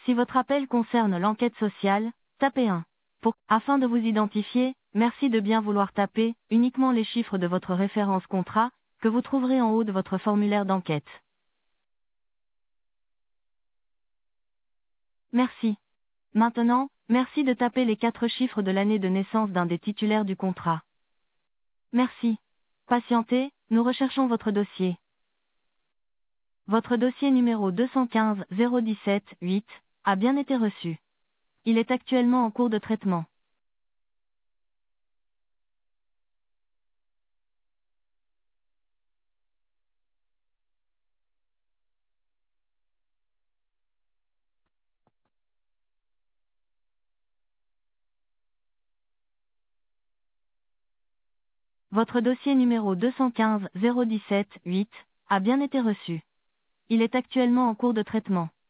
Si votre appel concerne l'enquête sociale, tapez 1. Afin de vous identifier, merci de bien vouloir taper uniquement les chiffres de votre référence contrat, que vous trouverez en haut de votre formulaire d'enquête. Merci. Maintenant, merci de taper les 4 chiffres de l'année de naissance d'un des titulaires du contrat. Merci. Patientez, nous recherchons votre dossier. Votre dossier numéro 215 017 8 a bien été reçu. Il est actuellement en cours de traitement. Votre dossier numéro 215 017 8 a bien été reçu. Il est actuellement en cours de traitement.